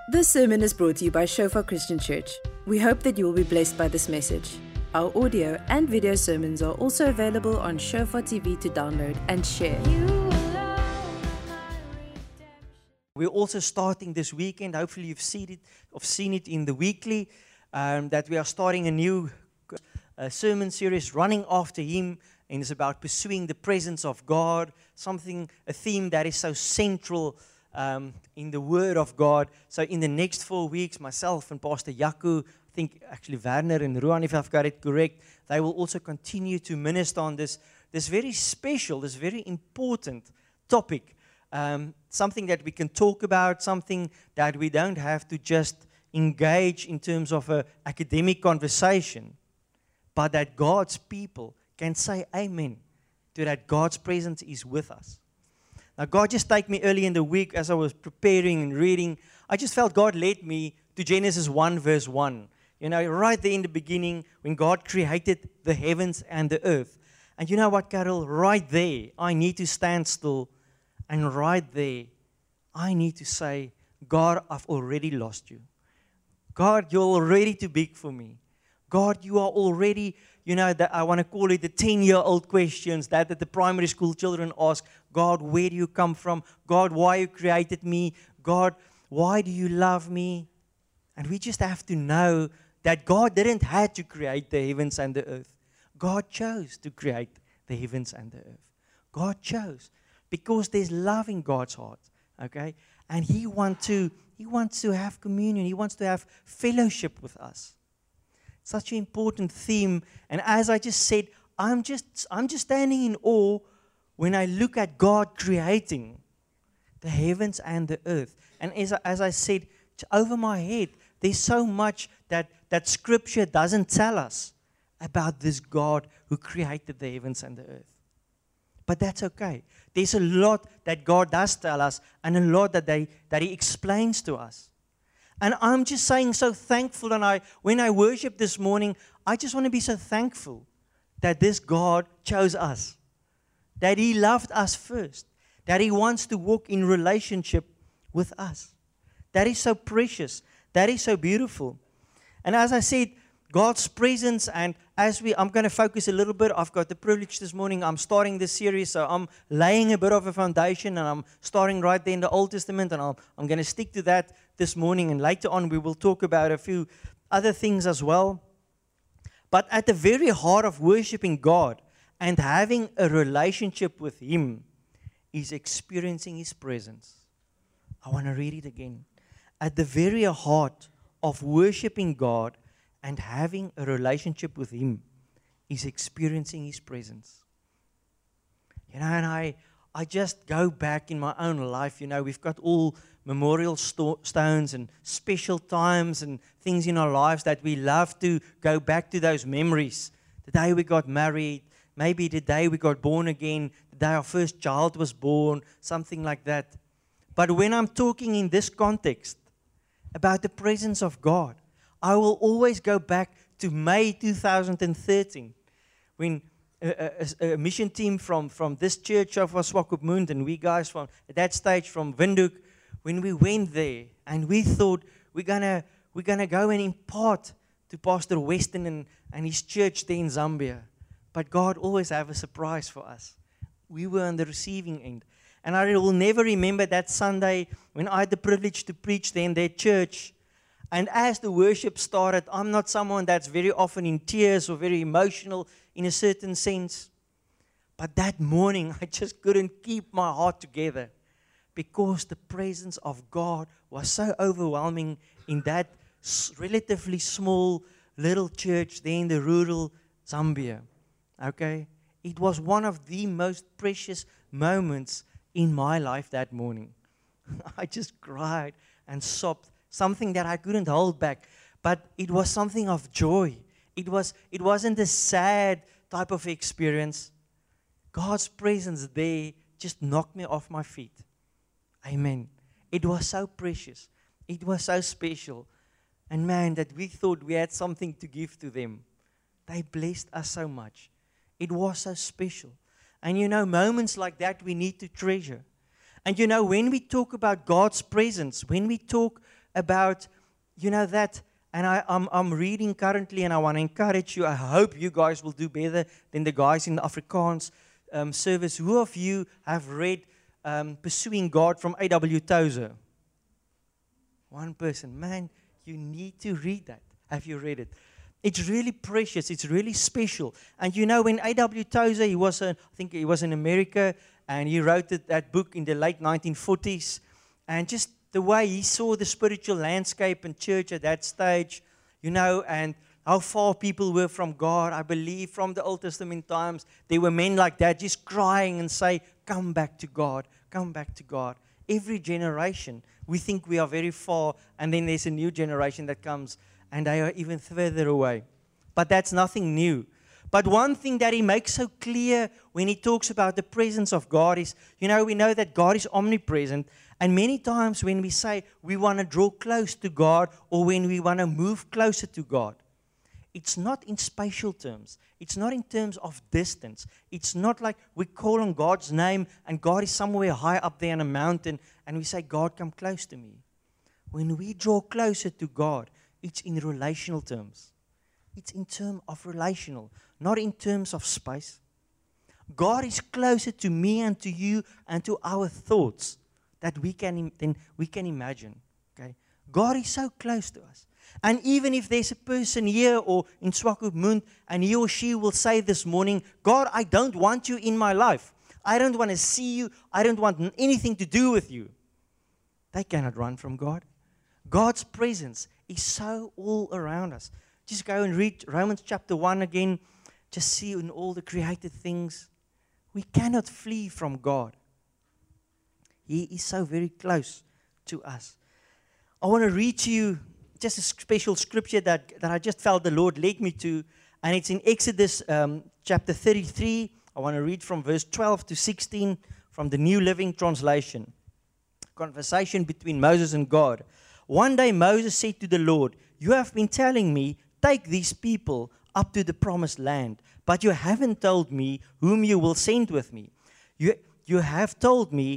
This sermon is brought to you by Shofar Christian Church. We hope that you will be blessed by this message. Our audio and video sermons are also available on Shofar TV to download and share. We're also starting this weekend. Hopefully you've seen it in the weekly, that we are starting a new sermon series, Running After Him, and it's about pursuing the presence of God, a theme that is so central in the Word of God. So in the next 4 weeks, myself and Pastor Jaco, I think actually Werner and Ruan, if I've got it correct, they will also continue to minister on this very special, this very important topic. Something that we can talk about, something that we don't have to just engage in terms of an academic conversation, but that God's people can say amen to that God's presence is with us. Now, God just take me early in the week as I was preparing and reading. I just felt God led me to Genesis 1 verse 1. You know, right there in the beginning when God created the heavens and the earth. And you know what, Carol? Right there, I need to stand still. And right there, I need to say, God, I've already lost you. God, you're already too big for me. God, you are already, that I want to call it the 10-year-old questions that the primary school children ask. God, where do you come from? God, why you created me? God, why do you love me? And we just have to know that God didn't have to create the heavens and the earth. God chose to create the heavens and the earth. God chose because there's love in God's heart, okay? And He wants to have communion. He wants to have fellowship with us. Such an important theme. And as I just said, I'm just standing in awe when I look at God creating the heavens and the earth. And as I said, over my head, there's so much that Scripture doesn't tell us about this God who created the heavens and the earth. But that's okay. There's a lot that God does tell us and a lot that He explains to us. And I'm just saying so thankful, and when I worship this morning, I just want to be so thankful that this God chose us, that He loved us first, that He wants to walk in relationship with us. That is so precious, that is so beautiful. And as I said, God's presence, and I'm going to focus a little bit. I've got the privilege this morning. I'm starting this series, so I'm laying a bit of a foundation, and I'm starting right there in the Old Testament, and I'm going to stick to that this morning. And later on, we will talk about a few other things as well. But at the very heart of worshiping God and having a relationship with Him is experiencing His presence. I want to read it again. At the very heart of worshiping God and having a relationship with Him is experiencing His presence. And I just go back in my own life. We've got all memorial stones and special times and things in our lives that we love to go back to those memories. The day we got married, maybe the day we got born again, the day our first child was born, something like that. But when I'm talking in this context about the presence of God, I will always go back to May 2013 when a mission team from this church of Swakopmund and we guys from at that stage from Windhoek, when we went there and we thought we're gonna go and impart to Pastor Weston and his church there in Zambia. But God always have a surprise for us. We were on the receiving end. And I will never remember that Sunday when I had the privilege to preach there in their church. And as the worship started, I'm not someone that's very often in tears or very emotional in a certain sense. But that morning, I just couldn't keep my heart together because the presence of God was so overwhelming in that relatively small little church there in the rural Zambia. Okay? It was one of the most precious moments in my life that morning. I just cried and sobbed. Something that I couldn't hold back, but it was something of joy. It wasn't a sad type of experience. God's presence there just knocked me off my feet. Amen. It was so precious. It was so special. And man, that we thought we had something to give to them. They blessed us so much. It was so special. And moments like that we need to treasure. And when we talk about God's presence, when we talk about, that. And I'm reading currently, and I want to encourage you. I hope you guys will do better than the guys in the Afrikaans service. Who of you have read Pursuing God from A.W. Tozer? One person. Man, you need to read that. Have you read it? It's really precious. It's really special. And when A.W. Tozer, I think he was in America, and he wrote that book in the late 1940s. And just the way he saw the spiritual landscape and church at that stage, and how far people were from God. I believe from the Old Testament times, there were men like that just crying and say, come back to God, come back to God. Every generation, we think we are very far, and then there's a new generation that comes, and they are even further away. But that's nothing new. But one thing that he makes so clear when he talks about the presence of God is, we know that God is omnipresent. And many times when we say we want to draw close to God, or when we want to move closer to God, it's not in spatial terms. It's not in terms of distance. It's not like we call on God's name and God is somewhere high up there on a mountain and we say, God, come close to me. When we draw closer to God, it's in relational terms. It's in terms of relational, not in terms of space. God is closer to me and to you and to our thoughts that we can imagine. Okay? God is so close to us. And even if there's a person here or in Swakopmund and he or she will say this morning, God, I don't want you in my life. I don't want to see you. I don't want anything to do with you. They cannot run from God. God's presence is so all around us. Just go and read Romans chapter 1 again. Just see in all the created things. We cannot flee from God. He is so very close to us. I want to read to you just a special scripture that I just felt the Lord led me to. And it's in Exodus chapter 33. I want to read from verse 12 to 16 from the New Living Translation. Conversation between Moses and God. One day Moses said to the Lord, you have been telling me, take these people up to the promised land, but you haven't told me whom you will send with me. You have told me,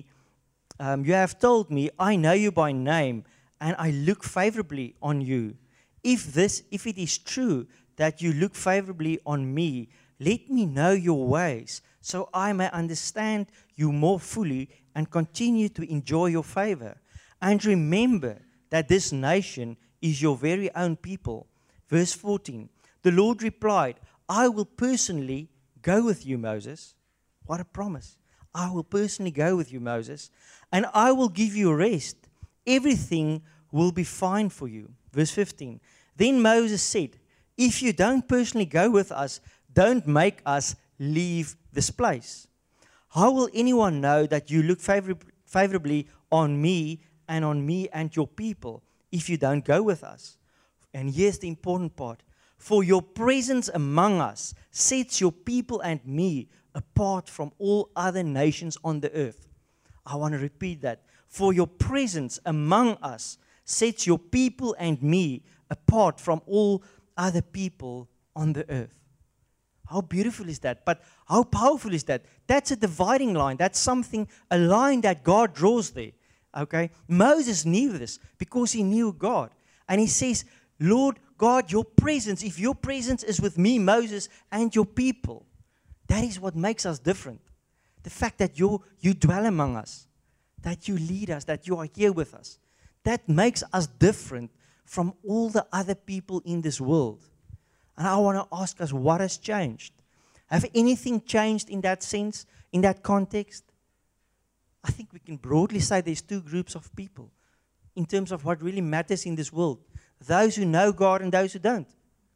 I know you by name, and I look favorably on you. If it is true that you look favorably on me, let me know your ways, so I may understand you more fully and continue to enjoy your favor. And remember that this nation is your very own people. Verse 14, the Lord replied, I will personally go with you, Moses. What a promise. I will personally go with you, Moses, and I will give you rest. Everything will be fine for you. Verse 15, then Moses said, if you don't personally go with us, don't make us leave this place. How will anyone know that you look favorably on me and your people if you don't go with us? And here's the important part. For your presence among us sets your people and me apart from all other nations on the earth. I want to repeat that. For your presence among us sets your people and me apart from all other people on the earth. How beautiful is that? But how powerful is that? That's a dividing line. That's something, a line that God draws there. Okay? Moses knew this because he knew God. And he says, Lord God, your presence, if your presence is with me, Moses, and your people, that is what makes us different. The fact that you dwell among us, that you lead us, that you are here with us, that makes us different from all the other people in this world. And I want to ask us, what has changed? Have anything changed in that sense, in that context? I think we can broadly say there's two groups of people in terms of what really matters in this world. Those who know God and those who don't.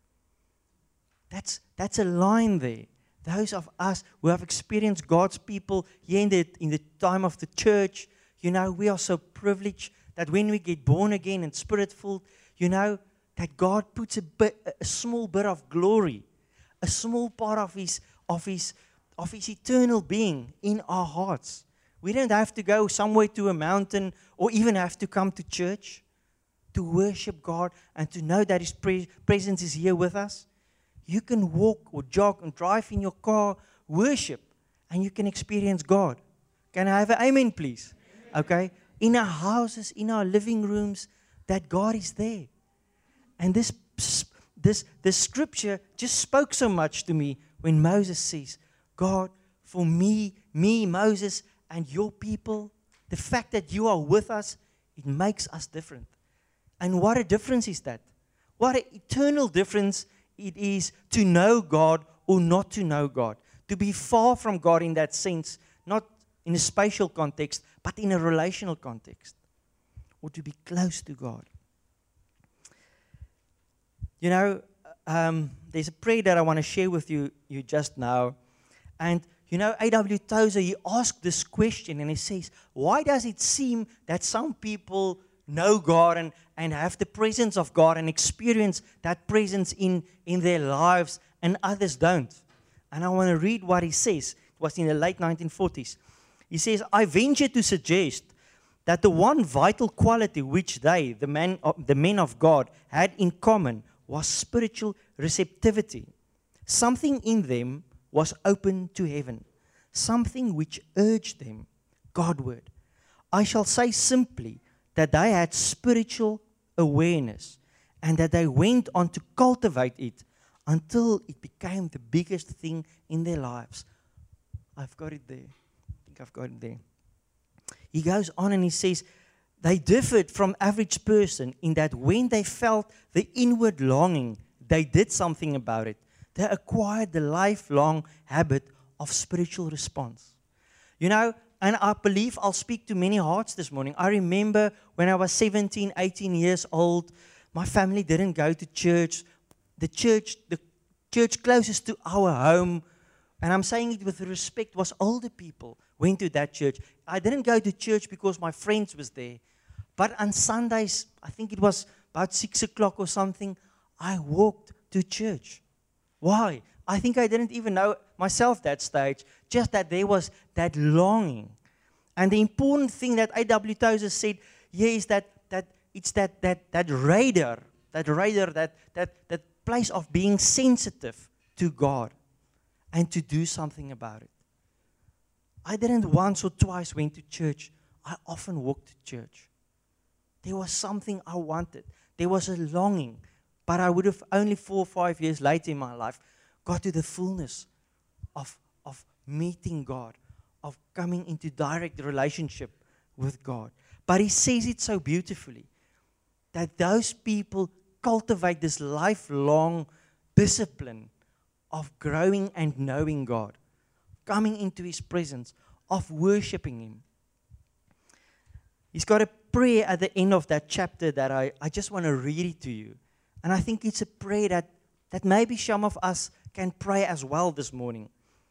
That's a line there. Those of us who have experienced God's people here in the time of the church, we are so privileged that when we get born again and spirit-filled, that God puts a small bit of glory, a small part of his eternal being in our hearts. We don't have to go somewhere to a mountain or even have to come to church to worship God and to know that His presence is here with us. You can walk or jog and drive in your car, worship, and you can experience God. Can I have an amen, please? Okay? In our houses, in our living rooms, that God is there. And this scripture just spoke so much to me when Moses says, God, for me, Moses, and your people, the fact that you are with us, it makes us different. And what a difference is that? What an eternal difference it is to know God or not to know God. To be far from God in that sense, not in a spatial context, but in a relational context. Or to be close to God. You know, there's a prayer that I want to share with you just now. And, you know, A.W. Tozer, he asked this question and he says, why does it seem that some people know God and have the presence of God and experience that presence in their lives and others don't? And I want to read what he says. It was in the late 1940s. He says, I venture to suggest that the one vital quality which they, the men of God, had in common was spiritual receptivity. Something in them was open to heaven, something which urged them Godward. I shall say simply that they had spiritual awareness and that they went on to cultivate it until it became the biggest thing in their lives. I've got it there. I think I've got it there. He goes on and he says, they differed from average person in that when they felt the inward longing, they did something about it. They acquired the lifelong habit of spiritual response. You know, and I believe I'll speak to many hearts this morning. I remember when I was 17, 18 years old, my family didn't go to church. The church closest to our home, and I'm saying it with respect, was older people went to that church. I didn't go to church because my friends was there. But on Sundays, I think it was about 6 o'clock or something, I walked to church. Why? I think I didn't even know myself that stage, just that there was that longing. And the important thing that A.W. Tozer said here is that it's that radar, that place of being sensitive to God and to do something about it. I didn't once or twice went to church. I often walked to church. There was something I wanted. There was a longing. But I would have only 4 or 5 years later in my life got to the fullness of meeting God, of coming into direct relationship with God. But he says it so beautifully, that those people cultivate this lifelong discipline of growing and knowing God, coming into His presence, of worshiping Him. He's got a prayer at the end of that chapter that I just want to read it to you. And I think it's a prayer that maybe some of us can pray as well this morning.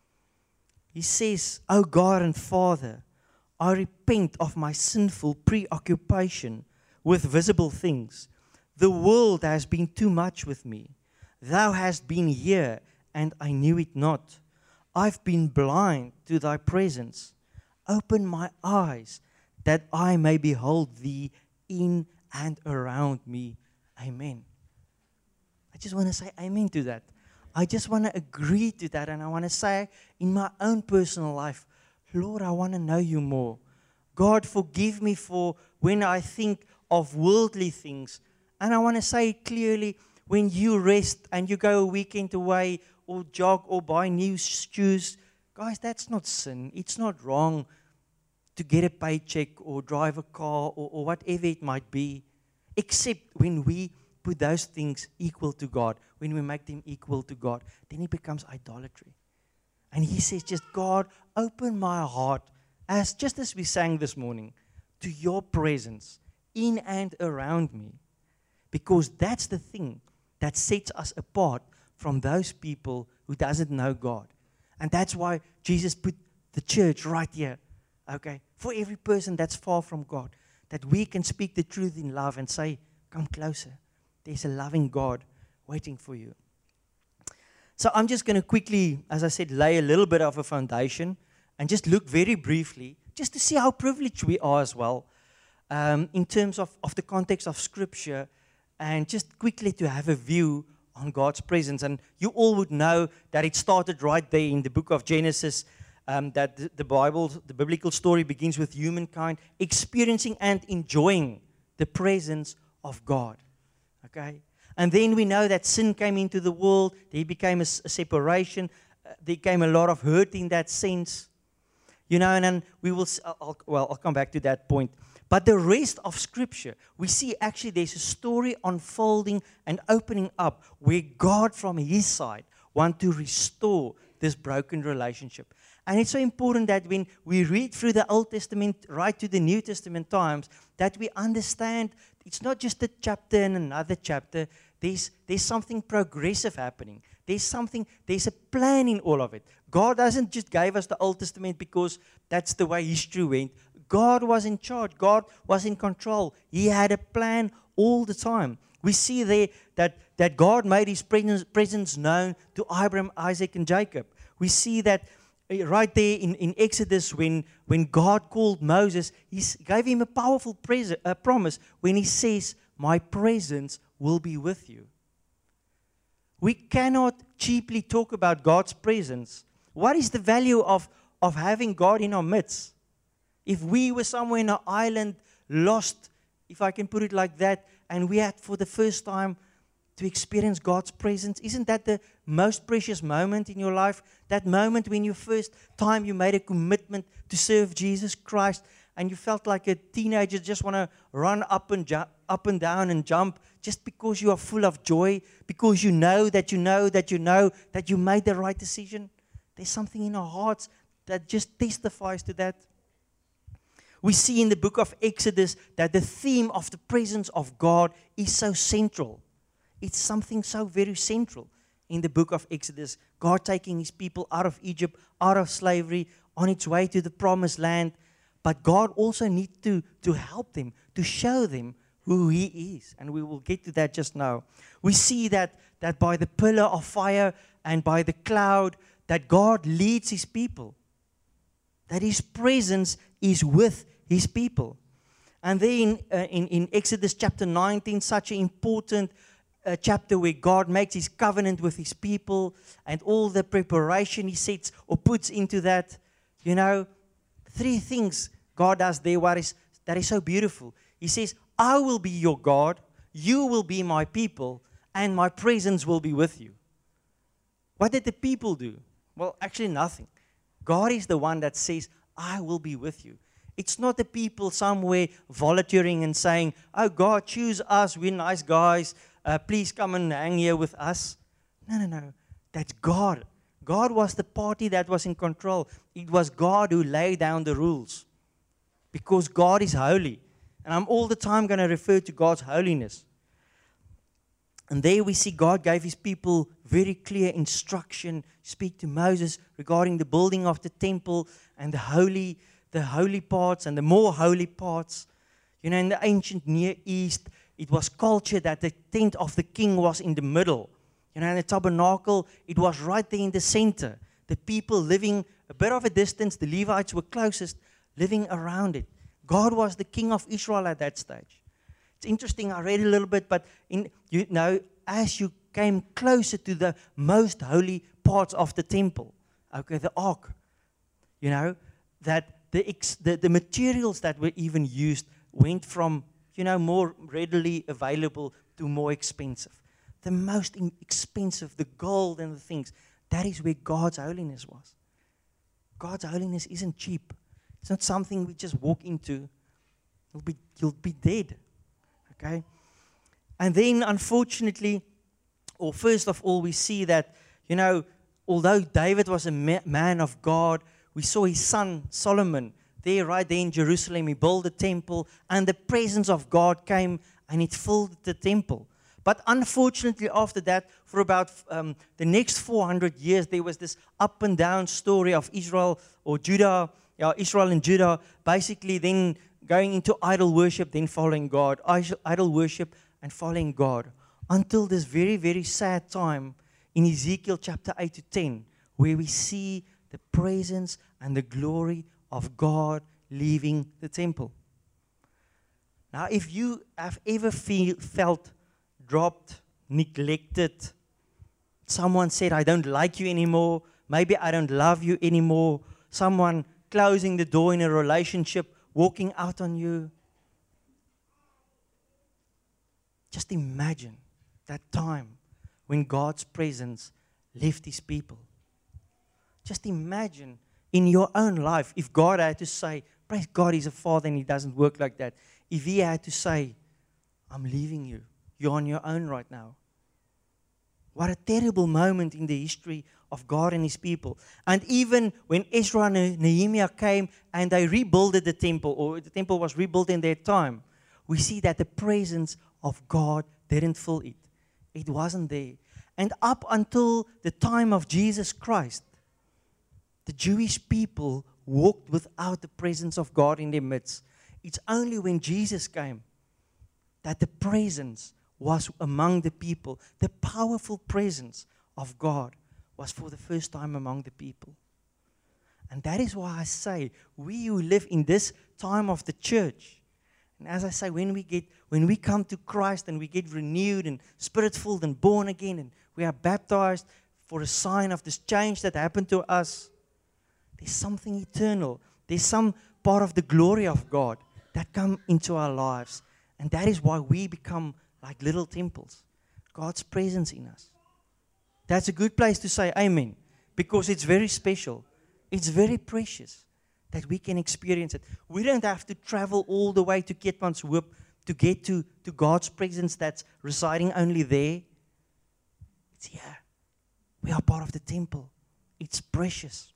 He says, "O God and Father, I repent of my sinful preoccupation with visible things. The world has been too much with me. Thou hast been here, and I knew it not. I've been blind to thy presence. Open my eyes, that I may behold thee in and around me. Amen." I just want to say amen to that. I just want to agree to that, and I want to say in my own personal life, Lord, I want to know you more. God, forgive me for when I think of worldly things. And I want to say clearly, when you rest and you go a weekend away or jog or buy new shoes, guys, that's not sin. It's not wrong to get a paycheck or drive a car or whatever it might be, except when we put those things equal to God, when we make them equal to God, then it becomes idolatry. And he says, just God, open my heart, just as we sang this morning, to your presence in and around me. Because that's the thing that sets us apart from those people who doesn't know God. And that's why Jesus put the church right here, okay, for every person that's far from God, that we can speak the truth in love and say, come closer. There's a loving God waiting for you. So I'm just going to quickly, as I said, lay a little bit of a foundation and just look very briefly, just to see how privileged we are as well, in terms of the context of Scripture, and just quickly to have a view on God's presence. And you all would know that it started right there in the book of Genesis, that the biblical story begins with humankind experiencing and enjoying the presence of God. Okay? And then we know that sin came into the world. There became a separation. There came a lot of hurt in that sense. And then we will, I'll come back to that point. But the rest of Scripture, we see actually there's a story unfolding and opening up where God from His side wants to restore this broken relationship. And it's so important that when we read through the Old Testament right to the New Testament times, that we understand it's not just a chapter and another chapter. There's something progressive happening. There's a plan in all of it. God doesn't just give us the Old Testament because that's the way history went. God was in charge. God was in control. He had a plan all the time. We see there that God made His presence known to Abraham, Isaac, and Jacob. We see that right there in Exodus when God called Moses, He gave him a powerful promise when He says, "My presence will be with you." We cannot cheaply talk about God's presence. What is the value of having God in our midst? If we were somewhere in an island, lost, if I can put it like that, and we had for the first time to experience God's presence, isn't that the most precious moment in your life? That moment when you first time you made a commitment to serve Jesus Christ and you felt like a teenager, just want to run up and down and jump just because you are full of joy, because you know that you made the right decision. There's something in our hearts that just testifies to that. We see in the book of Exodus that the theme of the presence of God is so central. It's something so very central in the book of Exodus. God taking His people out of Egypt, out of slavery, on its way to the promised land. But God also needs to help them, to show them who He is. And we will get to that just now. We see that by the pillar of fire and by the cloud, that God leads His people. That His presence is with His people. And then in Exodus chapter 19, such an important chapter where God makes His covenant with His people and all the preparation He sets or puts into that. 3 things God does there that is so beautiful. He says, "I will be your God, you will be my people, and my presence will be with you." What did the people do? Well, actually nothing. God is the one that says, "I will be with you." It's not the people somewhere volunteering and saying, "Oh, God, choose us, we're nice guys, please come and hang here with us." No. That's God. God was the party that was in control. It was God who laid down the rules. Because God is holy. And I'm all the time going to refer to God's holiness. And there we see God gave His people very clear instruction, speak to Moses regarding the building of the temple and the holy parts and the more holy parts. In the ancient Near East, it was culture that the tent of the king was in the middle. In the tabernacle, it was right there in the center. The people living a bit of a distance, the Levites were closest, living around it. God was the king of Israel at that stage. It's interesting, I read a little bit, but as you came closer to the most holy parts of the temple, the ark, that the materials that were even used went from, more readily available to more expensive. The most expensive, the gold and the things, that is where God's holiness was. God's holiness isn't cheap. It's not something we just walk into. You'll be dead. Okay? And then, unfortunately, or first of all, we see that, although David was a man of God, we saw his son Solomon right there in Jerusalem. He built the temple, and the presence of God came and it filled the temple. But unfortunately, after that, for about the next 400 years, there was this up and down story of Israel or Judah, Israel and Judah, basically then going into idol worship, then following God, idol worship and following God, until this very, very sad time in Ezekiel chapter 8 to 10, where we see the presence and the glory of God leaving the temple. Now, if you have ever felt dropped, neglected, someone said, "I don't like you anymore," maybe "I don't love you anymore," someone closing the door in a relationship, walking out on you. Just imagine that time when God's presence left His people. Just imagine in your own life, if God had to say, praise God, He's a Father and He doesn't work like that. If He had to say, I'm leaving you. You're on your own right now. What a terrible moment in the history of God and His people. And even when Ezra and Nehemiah came and they rebuilt the temple, or the temple was rebuilt in their time, we see that the presence of God didn't fill it. It wasn't there. And up until the time of Jesus Christ, the Jewish people walked without the presence of God in their midst. It's only when Jesus came that the presence was among the people. The powerful presence of God was for the first time among the people. And that is why I say, we who live in this time of the church, and as I say, when we come to Christ and we get renewed and spirit-filled and born again, and we are baptized for a sign of this change that happened to us, there's something eternal. There's some part of the glory of God that come into our lives. And that is why we become like little temples. God's presence in us. That's a good place to say amen. Because it's very special. It's very precious that we can experience it. We don't have to travel all the way to Keetmanshoop to get to God's presence that's residing only there. It's here. We are part of the temple. It's precious.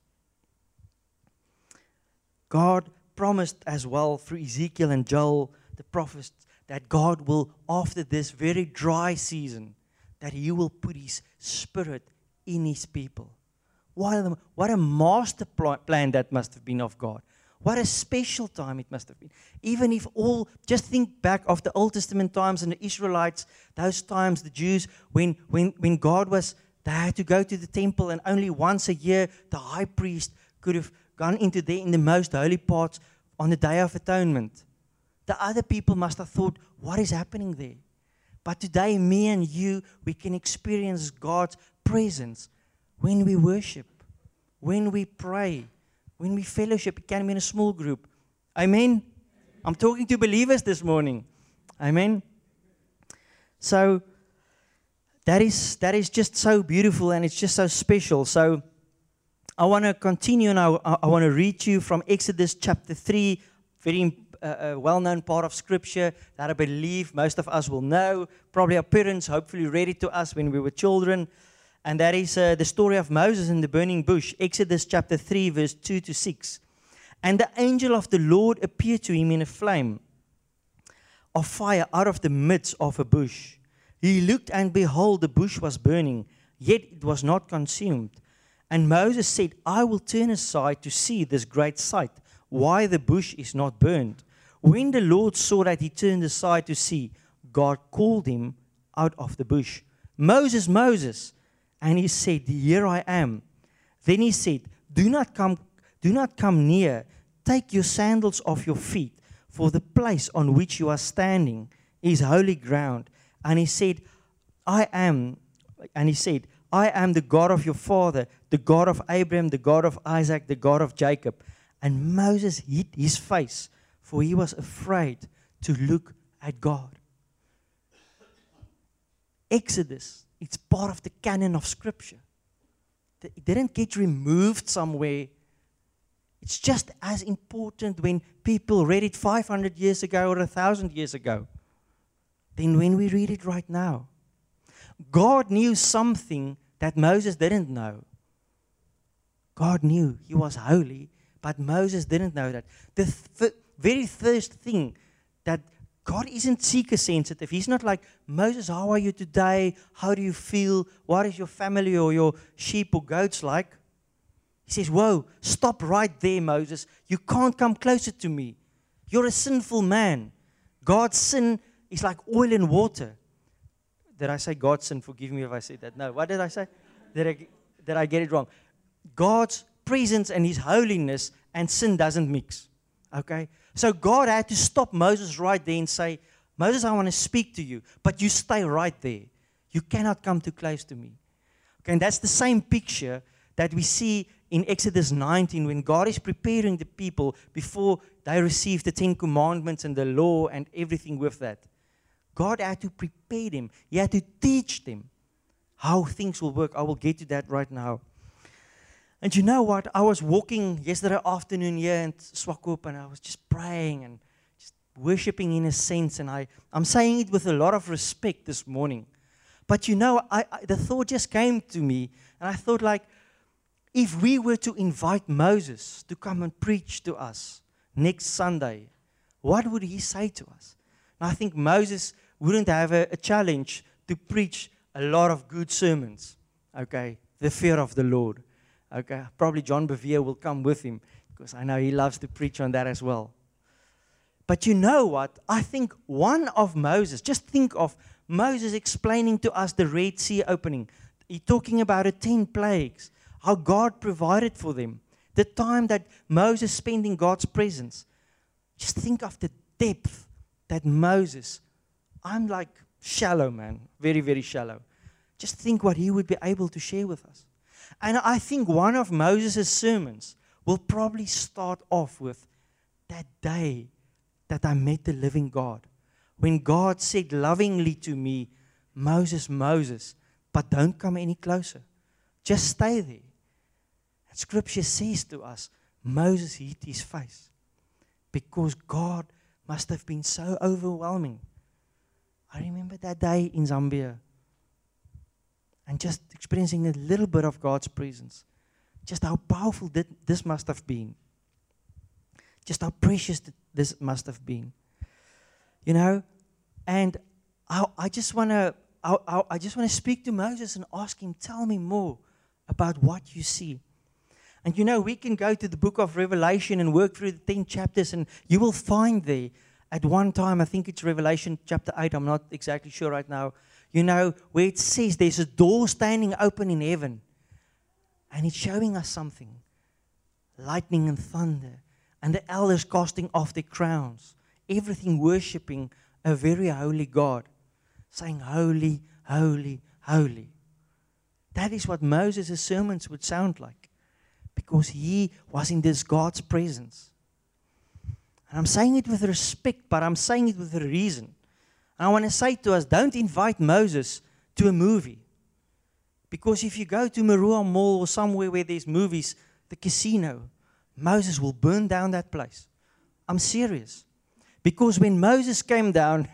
God promised as well through Ezekiel and Joel, the prophets, that God will, after this very dry season, that He will put His Spirit in His people. What a master plan that must have been of God. What a special time it must have been. Even if just think back of the Old Testament times and the Israelites, those times, the Jews, when God they had to go to the temple and only once a year the high priest could have gone into there in the most holy parts on the Day of Atonement. The other people must have thought, what is happening there? But today, me and you, we can experience God's presence when we worship, when we pray, when we fellowship. It can be in a small group. Amen? I'm talking to believers this morning. Amen? So, that is just so beautiful and it's just so special. So, I want to continue now. I want to read to you from Exodus chapter 3, very well-known part of Scripture that I believe most of us will know. Probably our parents hopefully read it to us when we were children. And that is the story of Moses in the burning bush, Exodus chapter 3, verse 2 to 6. And the angel of the Lord appeared to him in a flame of fire out of the midst of a bush. He looked, and behold, the bush was burning, yet it was not consumed. And Moses said, I will turn aside to see this great sight, why the bush is not burned. When the Lord saw that he turned aside to see, God called him out of the bush, Moses, Moses. And he said, here I am. Then he said, do not come near. Take your sandals off your feet, for the place on which you are standing is holy ground. And he said, I am the God of your father, the God of Abraham, the God of Isaac, the God of Jacob. And Moses hid his face, for he was afraid to look at God. Exodus, it's part of the canon of Scripture. It didn't get removed somewhere. It's just as important when people read it 500 years ago or 1,000 years ago than when we read it right now. God knew something that Moses didn't know. God knew he was holy, but Moses didn't know that. The very first thing that God isn't seeker sensitive. He's not like, Moses, how are you today? How do you feel? What is your family or your sheep or goats like? He says, whoa, stop right there, Moses. You can't come closer to me. You're a sinful man. God's sin is like oil and water. Did I say God's sin? Forgive me if I said that. No, what did I say? Did I get it wrong? God's presence and His holiness and sin doesn't mix. Okay? So God had to stop Moses right there and say, Moses, I want to speak to you, but you stay right there. You cannot come too close to me. Okay, and that's the same picture that we see in Exodus 19 when God is preparing the people before they receive the 10 Commandments and the law and everything with that. God had to prepare them. He had to teach them how things will work. I will get to that right now. And you know what? I was walking yesterday afternoon here in Swakop, and I was just praying and just worshiping in a sense. And I'm saying it with a lot of respect this morning. But you know, the thought just came to me, and I thought, like, if we were to invite Moses to come and preach to us next Sunday, what would he say to us? And I think Moses wouldn't have a challenge to preach a lot of good sermons, okay? The fear of the Lord, okay? Probably John Bevere will come with him, because I know he loves to preach on that as well. But you know what? I think one of Moses, just think of Moses explaining to us the Red Sea opening. He's talking about the 10 plagues, how God provided for them, the time that Moses spent in God's presence. Just think of the depth that Moses, I'm like shallow, man, very, very shallow. Just think what he would be able to share with us. And I think one of Moses' sermons will probably start off with that day that I met the living God. When God said lovingly to me, Moses, Moses, but don't come any closer. Just stay there. And Scripture says to us, Moses hid his face because God must have been so overwhelming. I remember that day in Zambia and just experiencing a little bit of God's presence. Just how powerful this must have been. Just how precious this must have been. You know, and I just want to speak to Moses and ask him, tell me more about what you see. And you know, we can go to the book of Revelation and work through the 10 chapters, and you will find there at one time, I think it's Revelation chapter 8, I'm not exactly sure right now, you know, where it says there's a door standing open in heaven. And it's showing us something. Lightning and thunder. And the elders casting off their crowns. Everything worshipping a very holy God. Saying, holy, holy, holy. That is what Moses' sermons would sound like. Because he was in this God's presence. And I'm saying it with respect, but I'm saying it with a reason. And I want to say to us, don't invite Moses to a movie. Because if you go to Marua Mall or somewhere where there's movies, the casino, Moses will burn down that place. I'm serious. Because when Moses came down,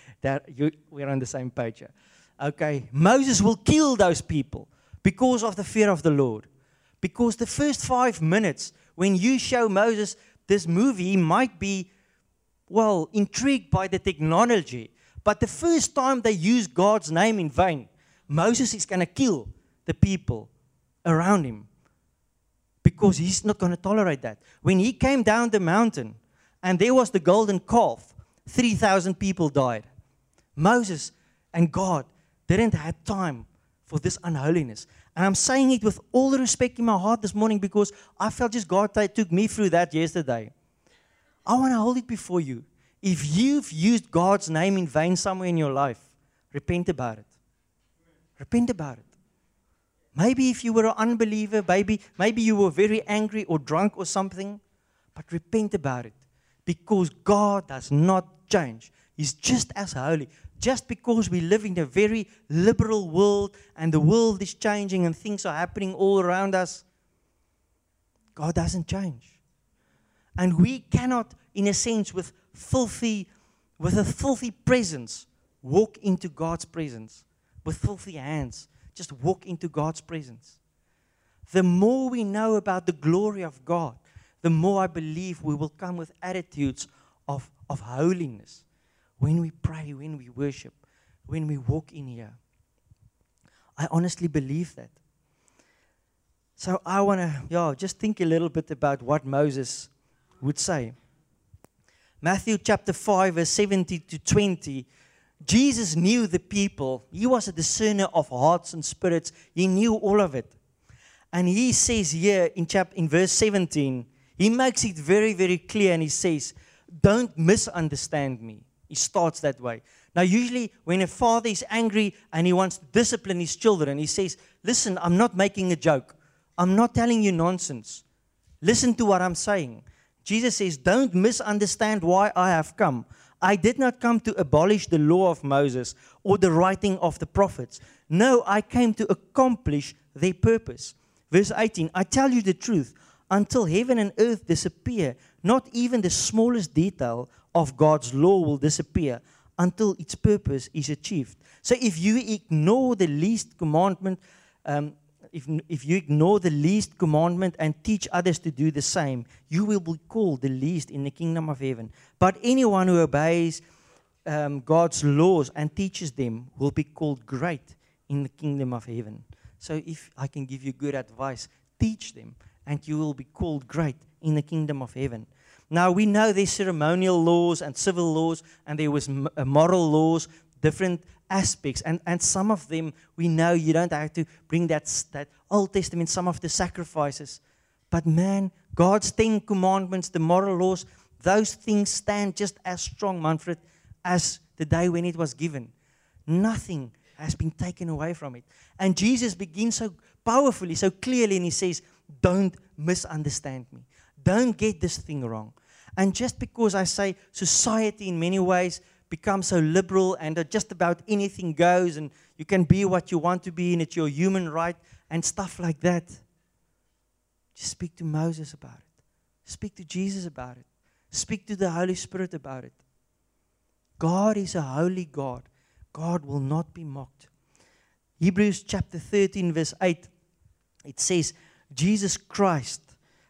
we're on the same page here. Okay, Moses will kill those people because of the fear of the Lord. Because the first 5 minutes, when you show Moses this movie, he might be, well, intrigued by the technology. But the first time they use God's name in vain, Moses is going to kill the people around him because he's not going to tolerate that. When he came down the mountain and there was the golden calf, 3,000 people died. Moses and God didn't have time for this unholiness. And I'm saying it with all the respect in my heart this morning because I felt just God took me through that yesterday. I want to hold it before you. If you've used God's name in vain somewhere in your life, repent about it. Repent about it. Maybe if you were an unbeliever, maybe you were very angry or drunk or something, but repent about it. Because God does not change. He's just as holy. Just because we live in a very liberal world and the world is changing and things are happening all around us, God doesn't change. And we cannot, in a sense, with a filthy presence, walk into God's presence. With filthy hands, just walk into God's presence. The more we know about the glory of God, the more I believe we will come with attitudes of holiness. When we pray, when we worship, when we walk in here. I honestly believe that. So I want to, just think a little bit about what Moses would say. Matthew chapter 5, verse 17 to 20. Jesus knew the people. He was a discerner of hearts and spirits. He knew all of it. And he says here in verse 17, he makes it very, very clear and he says, don't misunderstand me. He starts that way. Now, usually when a father is angry and he wants to discipline his children, he says, listen, I'm not making a joke. I'm not telling you nonsense. Listen to what I'm saying. Jesus says, don't misunderstand why I have come. I did not come to abolish the law of Moses or the writing of the prophets. No, I came to accomplish their purpose. Verse 18, I tell you the truth, until heaven and earth disappear, not even the smallest detail of God's law will disappear until its purpose is achieved. So if you ignore the least commandment, if you ignore the least commandment and teach others to do the same, you will be called the least in the kingdom of heaven. But anyone who obeys God's laws and teaches them will be called great in the kingdom of heaven. So if I can give you good advice, teach them, and you will be called great in the kingdom of heaven. Now, we know there's ceremonial laws and civil laws, and there was moral laws, different aspects. And some of them, we know you don't have to bring that Old Testament, some of the sacrifices. But man, God's 10 commandments, the moral laws, those things stand just as strong, Manfred, as the day when it was given. Nothing has been taken away from it. And Jesus begins so powerfully, so clearly, and he says, don't misunderstand me. Don't get this thing wrong. And just because I say society in many ways becomes so liberal and that just about anything goes and you can be what you want to be and it's your human right and stuff like that, just speak to Moses about it. Speak to Jesus about it. Speak to the Holy Spirit about it. God is a holy God. God will not be mocked. Hebrews chapter 13 verse 8, it says, Jesus Christ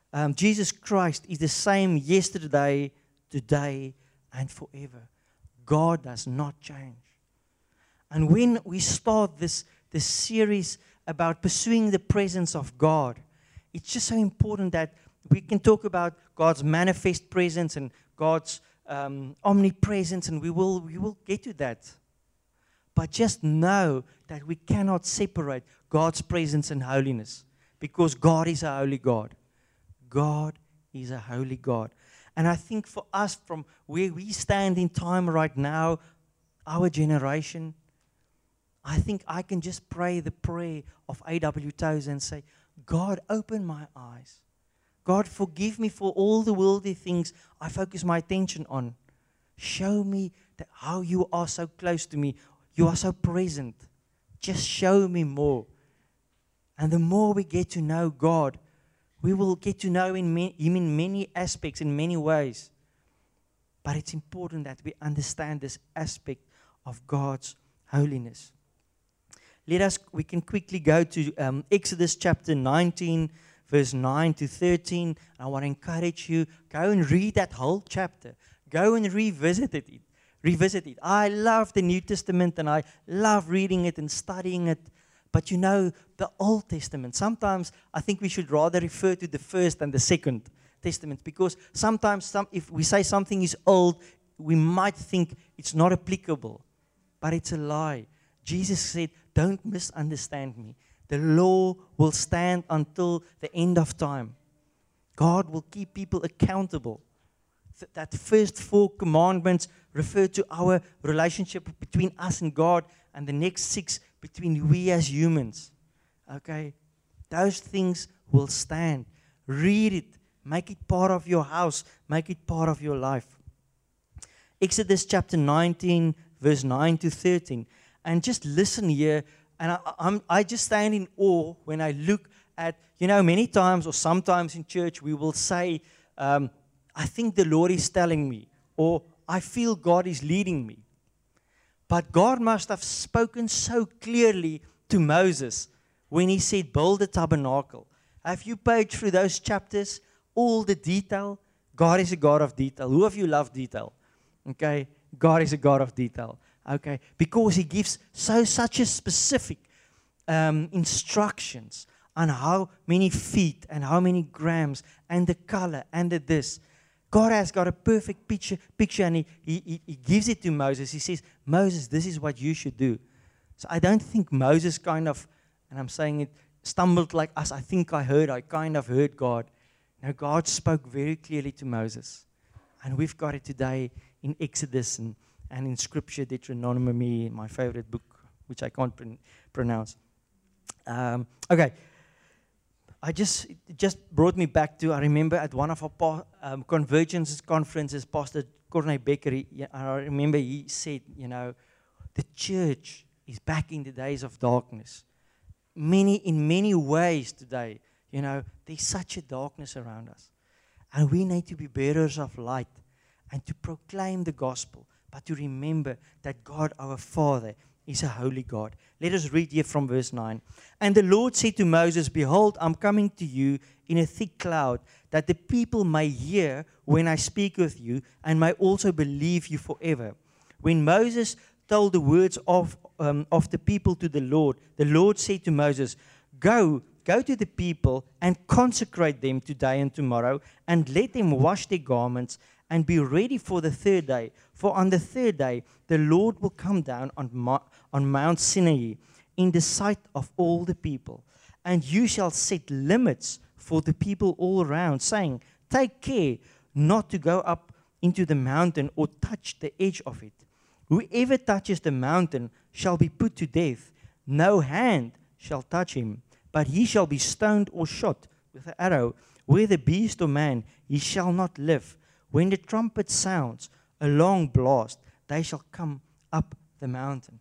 is the same yesterday, today, and forever. God does not change. And when we start this series about pursuing the presence of God, it's just so important that we can talk about God's manifest presence and God's omnipresence, and we will get to that. But just know that we cannot separate God's presence and holiness, because God is a holy God. God is a holy God. And I think for us, from where we stand in time right now, our generation, I think I can just pray the prayer of A.W. Tozer and say, God, open my eyes. God, forgive me for all the worldly things I focus my attention on. Show me how you are so close to me. You are so present. Just show me more. And the more we get to know God, we will get to know Him in many aspects, in many ways. But it's important that we understand this aspect of God's holiness. We can quickly go to Exodus chapter 19, verse 9 to 13. I want to encourage you, go and read that whole chapter. Go and revisit it. I love the New Testament and I love reading it and studying it. But you know, the Old Testament, sometimes I think we should rather refer to the First and the Second Testament, because sometimes if we say something is old, we might think it's not applicable. But it's a lie. Jesus said, don't misunderstand me. The law will stand until the end of time. God will keep people accountable. That first 4 commandments refer to our relationship between us and God, and the next 6 between we as humans. Okay? Those things will stand. Read it. Make it part of your house. Make it part of your life. Exodus chapter 19, verse 9 to 13. And just listen here. And I just stand in awe when I look at, many times or sometimes in church we will say, I think the Lord is telling me, or I feel God is leading me. But God must have spoken so clearly to Moses when he said, build a tabernacle. Have you paid through those chapters, all the detail? God is a God of detail. Who of you love detail? Okay, God is a God of detail. Okay, because He gives such a specific instructions on how many feet and how many grams and the color and the this. God has got a perfect picture and he gives it to Moses. He says, Moses, this is what you should do. So I don't think Moses kind of, and I'm saying it, stumbled like us. I kind of heard God. Now God spoke very clearly to Moses. And we've got it today in Exodus and in Scripture, Deuteronomy, my favorite book, which I can't pronounce. Okay. It just brought me back to, I remember at one of our Convergence conferences, Pastor Corne Becker, I remember he said, the church is back in the days of darkness. In many ways today, there's such a darkness around us. And we need to be bearers of light and to proclaim the gospel, but to remember that God, our Father, is a holy God. Let us read here from verse 9. And the Lord said to Moses, behold, I'm coming to you in a thick cloud, that the people may hear when I speak with you, and may also believe you forever. When Moses told the words of the people to the Lord said to Moses, Go to the people and consecrate them today and tomorrow, and let them wash their garments and be ready for the third day. For on the third day the Lord will come down on Mount Sinai in the sight of all the people. And you shall set limits for the people all around, saying, Take care not to go up into the mountain or touch the edge of it. Whoever touches the mountain shall be put to death. No hand shall touch him, but he shall be stoned or shot with an arrow. Whether beast or man, he shall not live. When the trumpet sounds a long blast, they shall come up the mountain.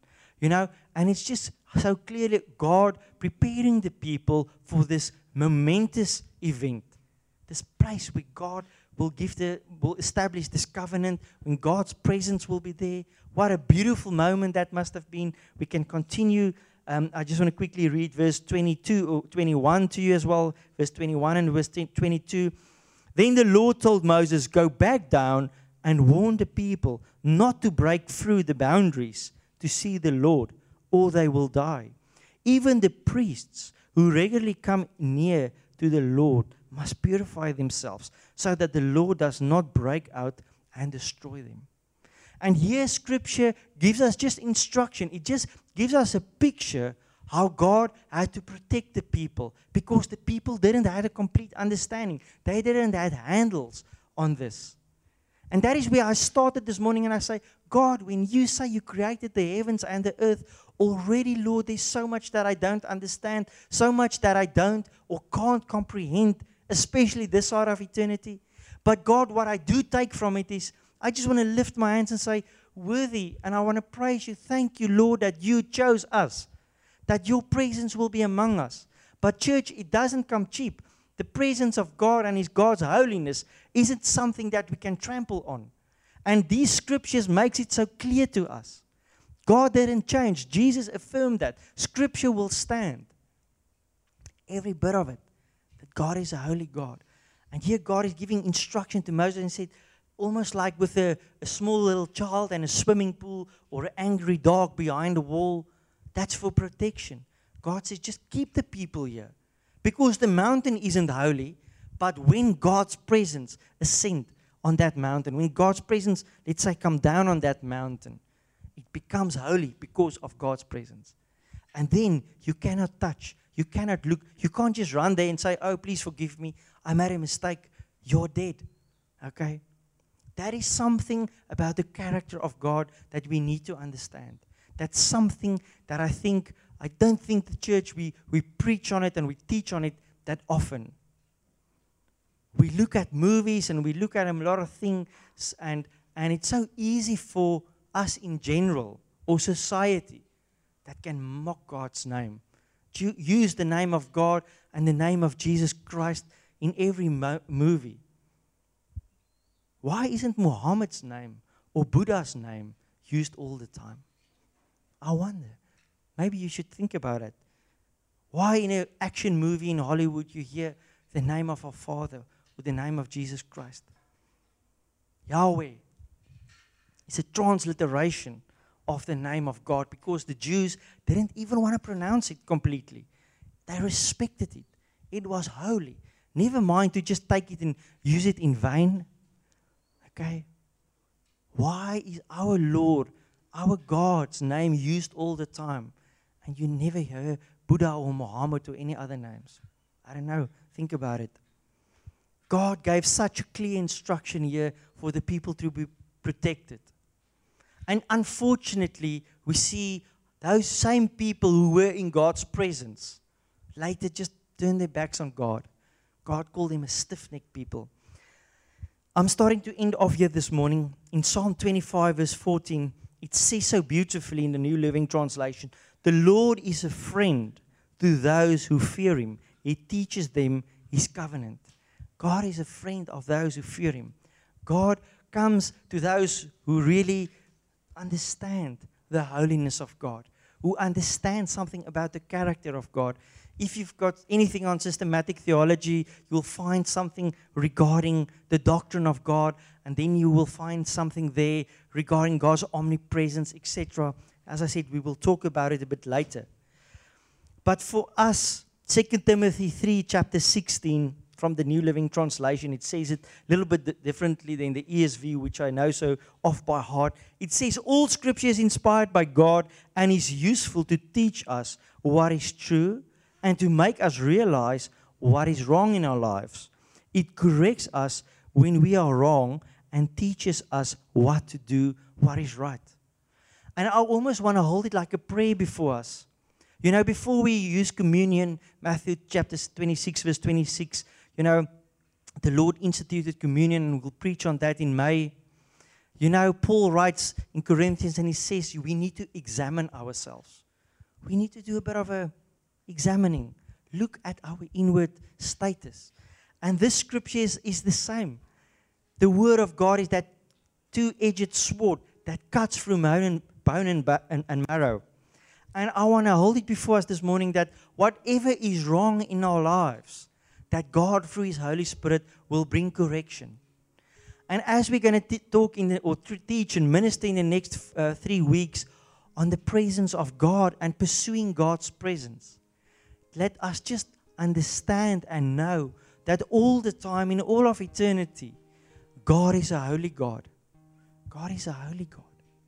And it's just so clearly God preparing the people for this momentous event. This place where God will establish this covenant, when God's presence will be there. What a beautiful moment that must have been. We can continue. I just want to quickly read verse 22 or 21 to you as well. Verse 21 and verse 22. Then the Lord told Moses, Go back down and warn the people not to break through the boundaries to see the Lord, or they will die. Even the priests who regularly come near to the Lord must purify themselves, so that the Lord does not break out and destroy them. And here Scripture gives us just instruction. It just gives us a picture how God had to protect the people, because the people didn't have a complete understanding. They didn't have handles on this. And that is where I started this morning, and I say, God, when you say you created the heavens and the earth, already, Lord, there's so much that I don't understand, so much that I don't or can't comprehend, especially this side of eternity. But God, what I do take from it is, I just want to lift my hands and say, worthy, and I want to praise you. Thank you, Lord, that you chose us, that your presence will be among us. But church, it doesn't come cheap. The presence of God and God's holiness isn't something that we can trample on. And these scriptures makes it so clear to us. God didn't change. Jesus affirmed that. Scripture will stand. Every bit of it. That God is a holy God. And here God is giving instruction to Moses and said, almost like with a small little child and a swimming pool or an angry dog behind a wall, that's for protection. God says, just keep the people here. Because the mountain isn't holy, but when God's presence ascends on that mountain, when God's presence, let's say, come down on that mountain, it becomes holy because of God's presence. And then you cannot touch, you cannot look, you can't just run there and say, oh, please forgive me, I made a mistake. You're dead. Okay? That is something about the character of God that we need to understand. That's something that I don't think the church, we preach on it and we teach on it that often. We look at movies and we look at a lot of things, and it's so easy for us in general or society that can mock God's name. To use the name of God and the name of Jesus Christ in every movie. Why isn't Muhammad's name or Buddha's name used all the time? I wonder. Maybe you should think about it. Why in an action movie in Hollywood you hear the name of our Father or the name of Jesus Christ? Yahweh. It's a transliteration of the name of God, because the Jews didn't even want to pronounce it completely. They respected it. It was holy. Never mind to just take it and use it in vain. Okay? Why is our Lord, our God's name used all the time? And you never hear Buddha or Muhammad or any other names. I don't know. Think about it. God gave such a clear instruction here for the people to be protected. And unfortunately, we see those same people who were in God's presence later just turned their backs on God. God called them a stiff-necked people. I'm starting to end off here this morning. In Psalm 25, verse 14, it says so beautifully in the New Living Translation, "The Lord is a friend to those who fear Him. He teaches them His covenant." God is a friend of those who fear Him. God comes to those who really understand the holiness of God, who understand something about the character of God. If you've got anything on systematic theology, you'll find something regarding the doctrine of God, and then you will find something there regarding God's omnipresence, etc. As I said, we will talk about it a bit later. But for us, 2 Timothy 3, chapter 16, from the New Living Translation, it says it a little bit differently than the ESV, which I know so off by heart. It says, "All Scripture is inspired by God and is useful to teach us what is true and to make us realize what is wrong in our lives. It corrects us when we are wrong and teaches us what to do, what is right." And I almost want to hold it like a prayer before us. You know, before we use communion, Matthew chapter 26, verse 26, you know, the Lord instituted communion, and we'll preach on that in May. You know, Paul writes in Corinthians, and he says we need to examine ourselves. We need to do a bit of a examining. Look at our inward status. And this scripture is the same. The word of God is that two-edged sword that cuts through bone and marrow. And I want to hold it before us this morning that whatever is wrong in our lives, that God through His Holy Spirit will bring correction. And as we're going to talk teach and minister in the next 3 weeks on the presence of God and pursuing God's presence, let us just understand and know that all the time, in all of eternity, God is a holy God. God is a holy God.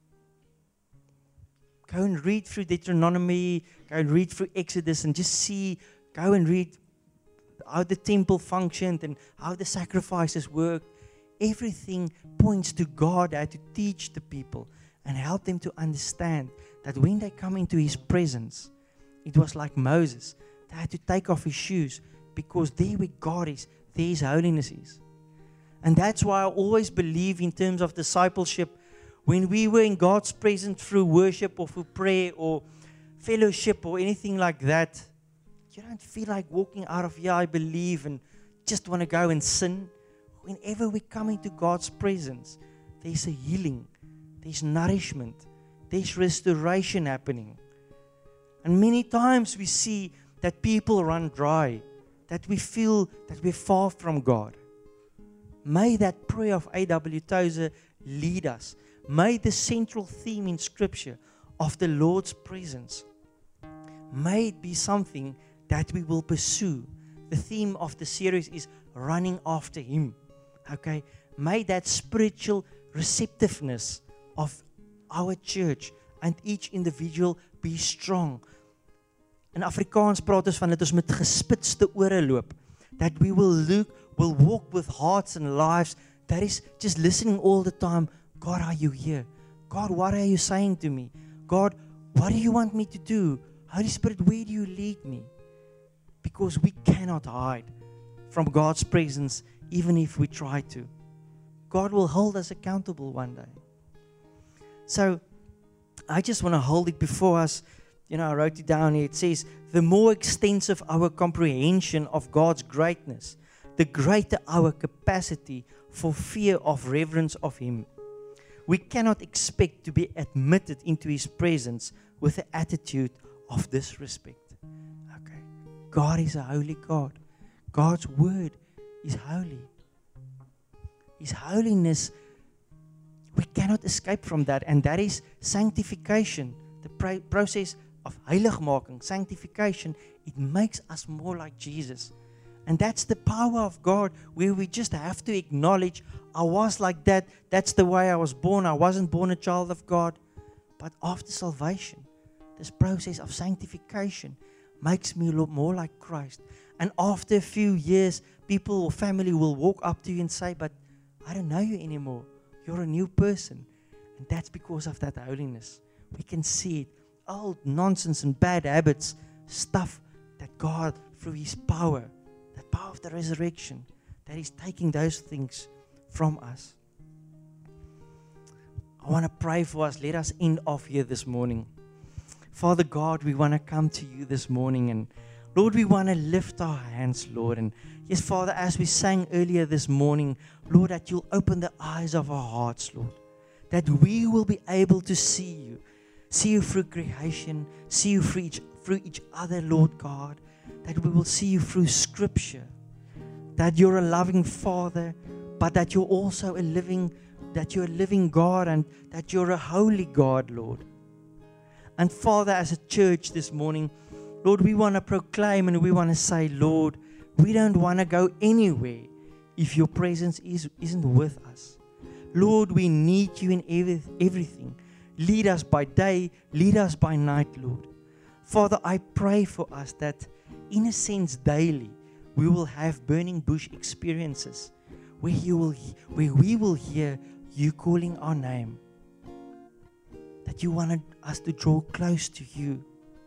Go and read through Deuteronomy, go and read through Exodus, and just go and read how the temple functioned and how the sacrifices worked. Everything points to God, how to teach the people and help them to understand that when they come into His presence, it was like Moses. They had to take off his shoes because there where God is, there His holiness is. And that's why I always believe in terms of discipleship, when we were in God's presence through worship or through prayer or fellowship or anything like that, you don't feel like walking out of here, I believe, and just want to go and sin. Whenever we come into God's presence, there's a healing, there's nourishment, there's restoration happening. And many times we see that people run dry, that we feel that we're far from God. May that prayer of A.W. Tozer lead us. May the central theme in Scripture of the Lord's presence, may it be something that we will pursue. The theme of the series is running after Him. Okay? May that spiritual receptiveness of our church and each individual be strong. In Afrikaans praat ons van dat ons met gespitste ore loop. That we will walk with hearts and lives that is just listening all the time. God, are you here? God, what are you saying to me? God, what do you want me to do? Holy Spirit, where do you lead me? Because we cannot hide from God's presence even if we try to. God will hold us accountable one day. So, I just want to hold it before us. You know, I wrote it down here. It says, the more extensive our comprehension of God's greatness, the greater our capacity for fear of reverence of Him. We cannot expect to be admitted into His presence with the attitude of disrespect. Okay. God is a holy God. God's word is holy. His holiness, we cannot escape from that. And that is sanctification. The process of heiligmaking, sanctification, it makes us more like Jesus. And that's the power of God, where we just have to acknowledge, I was like that, that's the way I was born, I wasn't born a child of God. But after salvation, this process of sanctification makes me look more like Christ. And after a few years, people or family will walk up to you and say, but I don't know you anymore. You're a new person. And that's because of that holiness. We can see it. Old nonsense and bad habits, stuff that God, through His power, the power of the resurrection, that is taking those things from us. I want to pray for us. Let us end off here this morning. Father God, we want to come to you this morning, and Lord, we want to lift our hands, Lord. And yes, Father, as we sang earlier this morning, Lord, that you'll open the eyes of our hearts, Lord, that we will be able to see you through creation, see you through each other, Lord God, that we will see you through Scripture, that you're a loving Father, but that you're also a living God, and that you're a holy God, Lord. And Father, as a church this morning, Lord, we want to proclaim and we want to say, Lord, we don't want to go anywhere if your presence isn't with us. Lord, we need you in everything. Lead us by day, lead us by night, Lord. Father, I pray for us that, in a sense, daily, we will have burning bush experiences where we will hear you calling our name. That you wanted us to draw close to you.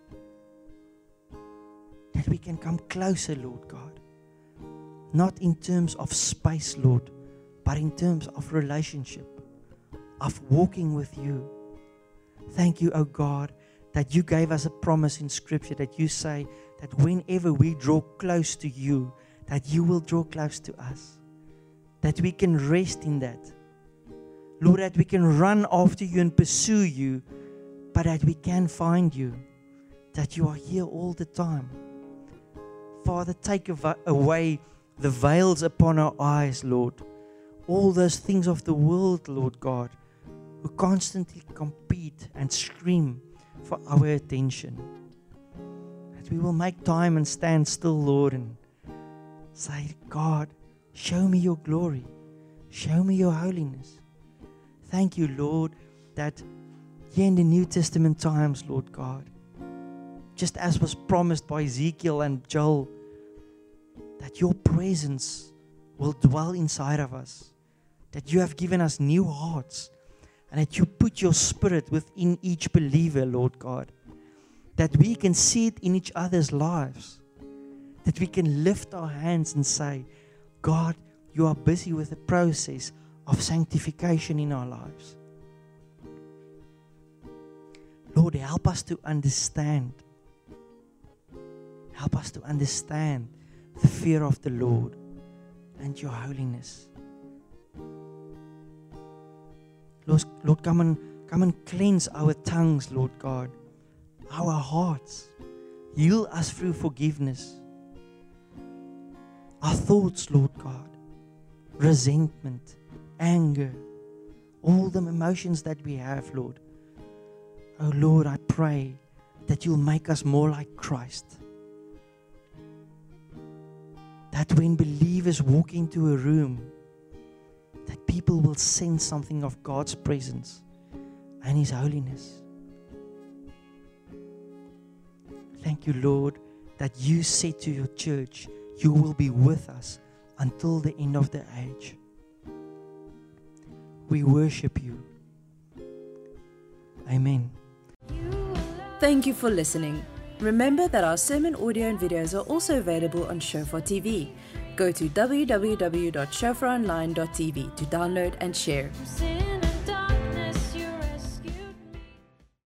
That we can come closer, Lord God. Not in terms of space, Lord, but in terms of relationship, of walking with you. Thank you, oh God, that you gave us a promise in Scripture that you say that whenever we draw close to you, that you will draw close to us. That we can rest in that. Lord, that we can run after you and pursue you, but that we can find you, that you are here all the time. Father, take away the veils upon our eyes, Lord. All those things of the world, Lord God, who constantly compete and scream for our attention. That we will make time and stand still, Lord, and say, God, show me your glory. Show me your holiness. Thank you, Lord, that here in the New Testament times, Lord God, just as was promised by Ezekiel and Joel, that your presence will dwell inside of us, that you have given us new hearts, and that you put your Spirit within each believer, Lord God, that we can see it in each other's lives, that we can lift our hands and say, God, you are busy with the process of sanctification in our lives. Lord, help us to understand. Help us to understand the fear of the Lord and your holiness. Lord, come and cleanse our tongues, Lord God, our hearts. Heal us through forgiveness. Our thoughts, Lord God, resentment, anger, all the emotions that we have, Lord. Oh Lord, I pray that you'll make us more like Christ. That when believers walk into a room, that people will sense something of God's presence and His holiness. Thank you, Lord, that you said to your church, you will be with us until the end of the age. We worship you. Amen. Thank you for listening. Remember that our sermon audio and videos are also available on Shofar TV. Go to www.shofaronline.tv to download and share.